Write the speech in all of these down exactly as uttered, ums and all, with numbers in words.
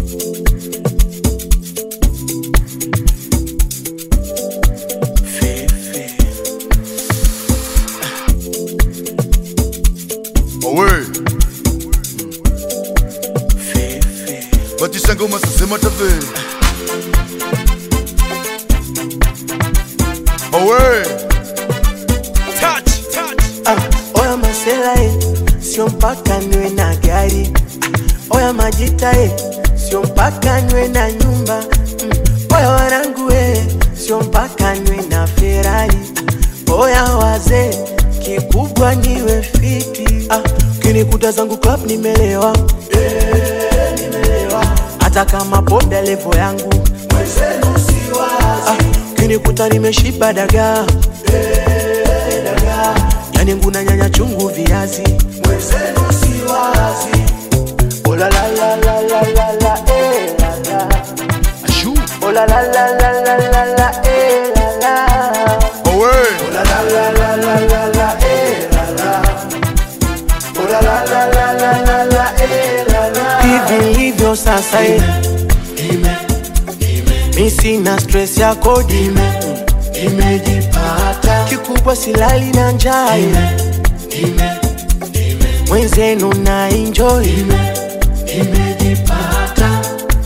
Batisa ngoma sasema tave. Away. Touch, touch. Ah, oya masela eh, sio mpaka niwe na gari. Ah, oya majita eh, sio mpaka niwe na nyumba. Mm, oya wanangu eh, sio mpaka niwe na Ferrari. Ah, oya wazee, kikubwa niwe fiti. Ah, kinikuta zangu club nimelewa. Eh, nimelewa. Hata kama poda level yangu mwenzenu si wazi. Ah, kinikuta nimeshiba dagaa. Eh, dagaa. Yani nguna nyanya chungu viazi mwenzenu si wazi. Oh la la la la la la la eh la la. Ashu. Oh la la la la la la la eh la la. Away. Oh la la la la la la la eh la la. Oh la la la la la la la eh la la. Hivi hivyo sasa eh. Ime, ime. Mi sina stress ya kodi ime. Imejipata kikubwa silali na njaa ime, ime, ime. Mwenzenu na enjoy ime, imejipata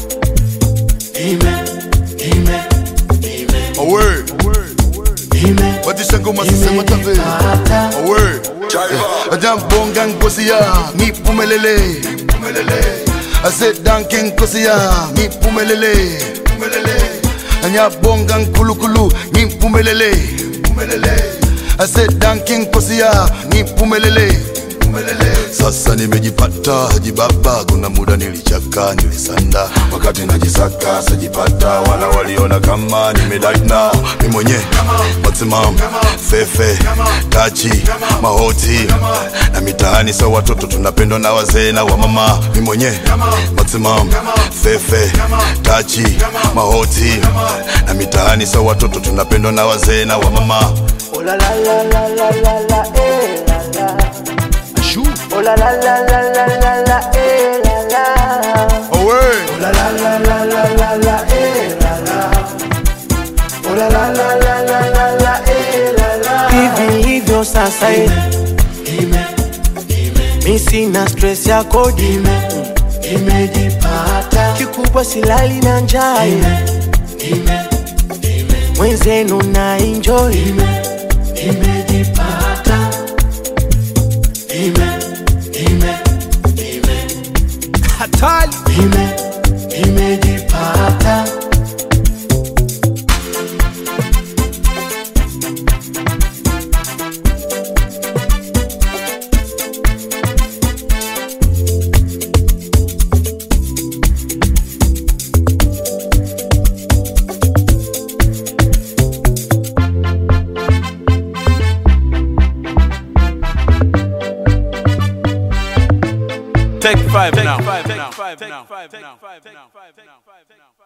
ime, ime, ime. Away. Ime. Batisa ngoma sasema tave. Away. Ajambonga ngozi ya mi pumelele. Pumelele. I said danking kosi ya mi pumelele. Pumelele. Anyabonga nkulukulu ni pumelele. Pumelele. I said danking kosi ya ni pumelele. Pumelele. Sasa nimejipata jibaba, kuna muda nilichaka nilisanda, wakati najisaka sajipata, wala waliona kama nimedaina. Mi mwenye maximum fefe tachi mahoti na mitaani sa watoto tunapendwa na wazee na wamama. Mi mwenye maximum fefe tachi mahoti na mitaani sa watoto tunapendwa na wazee na wamama. Oh la la la la la la la eh la la. Ashu. Oh la la la la la la la eh la la. Away. Oh la la la la la la la eh la la. Oh la la la la la la la eh la la. Hivi hivyo sasa eh. Ime, ime. Mi sina stress ya kodi ime, imejipata kikubwa silali na njaa ime, ime, ime. Mwenzenu na enjoy ime, imejipata ime, ime, ime. Hatali. Ime, imejipata. Take five now. Take five now. Take five now. Take five now.